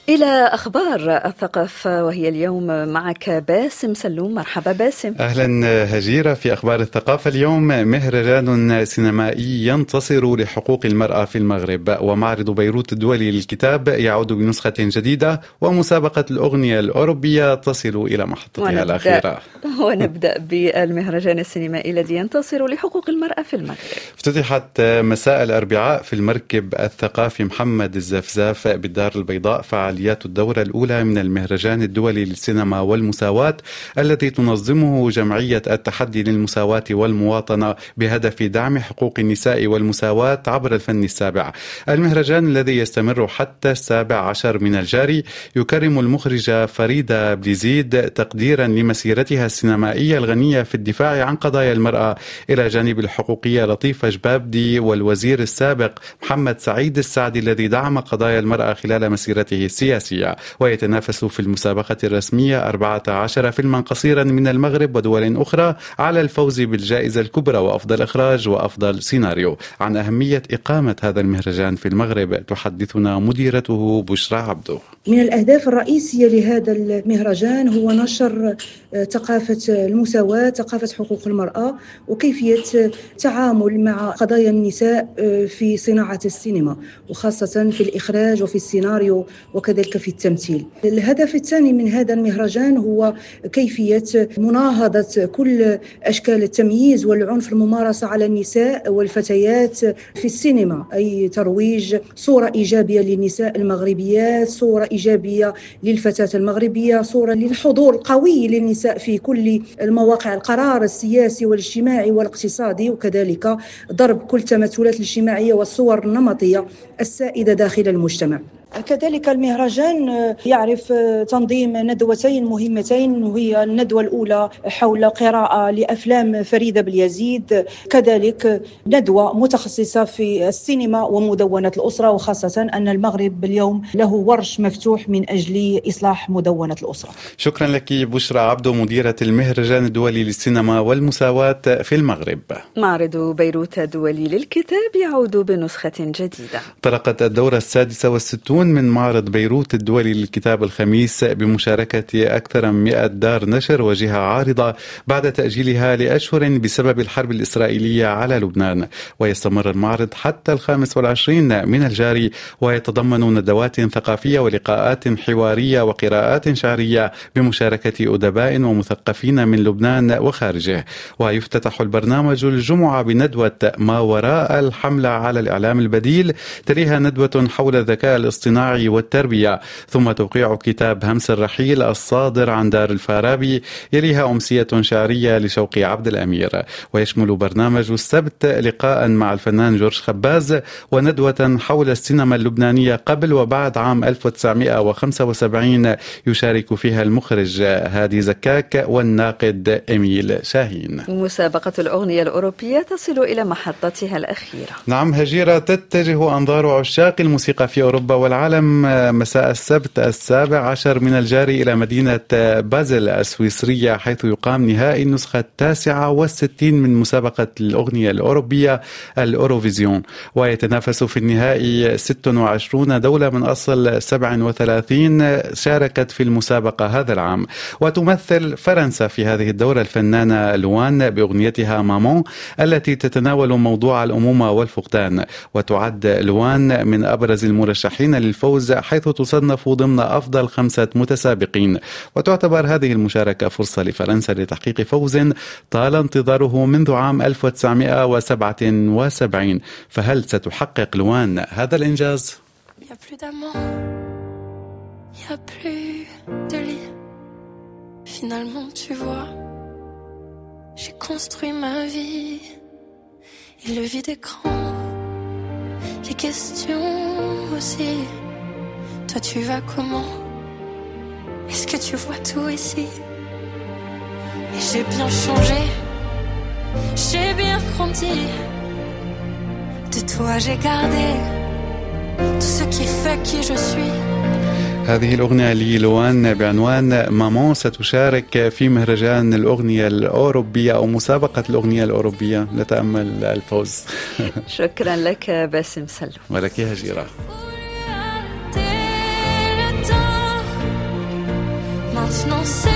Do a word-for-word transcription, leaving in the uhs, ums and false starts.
إلى أخبار الثقافة، وهي اليوم معك باسم سلوم. مرحبا باسم. أهلا هجيرة. في أخبار الثقافة اليوم مهرجان سينمائي ينتصر لحقوق المرأة في المغرب، ومعرض بيروت الدولي للكتاب يعود بنسخة جديدة، ومسابقة الأغنية الأوروبية تصل إلى محطتها ونبدأ الأخيرة. ونبدأ بالمهرجان السينمائي الذي ينتصر لحقوق المرأة في المغرب. افتتحت مساء الأربعاء في المركب الثقافي محمد الزفزاف بالدار البيضاء فعاليات الدورة الأولى من المهرجان الدولي للسينما والمساواة الذي تنظمه جمعية التحدي للمساواة والمواطنة بهدف دعم حقوق النساء والمساواة عبر الفن السابع. المهرجان الذي يستمر حتى السابع عشر من الجاري يكرم المخرجة فريدة بليزيد تقديرا لمسيرتها السينمائية الغنية في الدفاع عن قضايا المرأة، إلى جانب الحقوقية لطيفة جبابدي والوزير السابق محمد سعيد السعدي الذي دعم قضايا المرأة خلال مسيرته السياسية. ويتنافس في المسابقة الرسمية أربعة عشر فيلما قصيرا من المغرب ودول أخرى على الفوز بالجائزة الكبرى وأفضل إخراج وأفضل سيناريو. عن أهمية إقامة هذا المهرجان في المغرب تحدثنا مديرته بشرى عبده. من الأهداف الرئيسية لهذا المهرجان هو نشر ثقافة المساواة، ثقافة حقوق المرأة، وكيفية التعامل مع قضايا النساء في صناعة السينما، وخاصة في الإخراج وفي السيناريو وكذلك في التمثيل. الهدف الثاني من هذا المهرجان هو كيفية مناهضة كل أشكال التمييز والعنف الممارسة على النساء والفتيات في السينما، أي ترويج صورة إيجابية للنساء المغربيات، صورة إيجابية للفتاة المغربية، صورة للحضور القوي للنساء في كل المواقع القرار السياسي والاجتماعي والاقتصادي، وكذلك ضرب كل التمثلات الاجتماعية والصور النمطية السائدة داخل المجتمع. كذلك المهرجان يعرف تنظيم ندوتين مهمتين، وهي الندوة الأولى حول قراءة لأفلام فريدة بليزيد، كذلك ندوة متخصصة في السينما ومدونة الأسرة، وخاصة أن المغرب اليوم له ورش مفتوح من أجل إصلاح مدونة الأسرة. شكرا لك بشرى عبده، مديرة المهرجان الدولي للسينما والمساواة في المغرب. معرض بيروت الدولي للكتاب يعود بنسخة جديدة. طرقت الدورة السادسة والستون من معرض بيروت الدولي للكتاب الخميس بمشاركة أكثر من مئة دار نشر وجهة عارضة بعد تأجيلها لأشهر بسبب الحرب الإسرائيلية على لبنان. ويستمر المعرض حتى الخامس والعشرين من الجاري، ويتضمن ندوات ثقافية ولقاءات حوارية وقراءات شعرية بمشاركة أدباء ومثقفين من لبنان وخارجه. ويفتتح البرنامج الجمعة بندوة ما وراء الحملة على الإعلام البديل، تليها ندوة حول الذكاء الاصطناعي والتربية، ثم توقيع كتاب همس الرحيل الصادر عن دار الفارابي، يليها أمسية شعرية لشوقي عبد الأمير. ويشمل برنامج السبت لقاء مع الفنان جورج خباز، وندوة حول السينما اللبنانية قبل وبعد عام ألف وتسعمئة وخمسة وسبعين يشارك فيها المخرج هادي زكاك والناقد إميل شاهين. مسابقة الأغنية الأوروبية تصل إلى محطتها الأخيرة. نعم هجيرة، تتجه أنظار عشاق الموسيقى في أوروبا والعالم مساء السبت السابع عشر من الجاري إلى مدينة بازل السويسرية، حيث يقام نهائي النسخة التاسعة والستين من مسابقة الأغنية الأوروبية الأوروفيزيون. ويتنافس في النهائي ستة وعشرين دولة من أصل سبعة وثلاثين شاركت في المسابقة هذا العام. وتمثل فرنسا في هذه الدورة الفنانة لوان بأغنيتها مامون التي تتناول موضوع الأمومة والفقدان. وتعد لوان من أبرز المرشحين للفوز، حيث تصنف ضمن أفضل خمسة متسابقين. وتعتبر هذه المشاركة فرصة لفرنسا لتحقيق فوز طال انتظاره منذ عام ألف وتسعمئة وسبعة وسبعين. فهل ستحقق لوان هذا الإنجاز؟ Finalement, tu vois, j'ai construit ma vie et le vide écran, les questions aussi. Toi, tu vas comment? Est-ce que tu vois tout ici? Et j'ai bien changé, j'ai bien grandi. De toi, j'ai gardé tout ce qui fait qui je suis. هذه الأغنية للوان بعنوان مامون ستشارك في مهرجان الأغنية الأوروبية أو مسابقة الأغنية الأوروبية. نتأمل الفوز. شكرا لك باسم سلوم. ولك هجيرة. maintenant c'est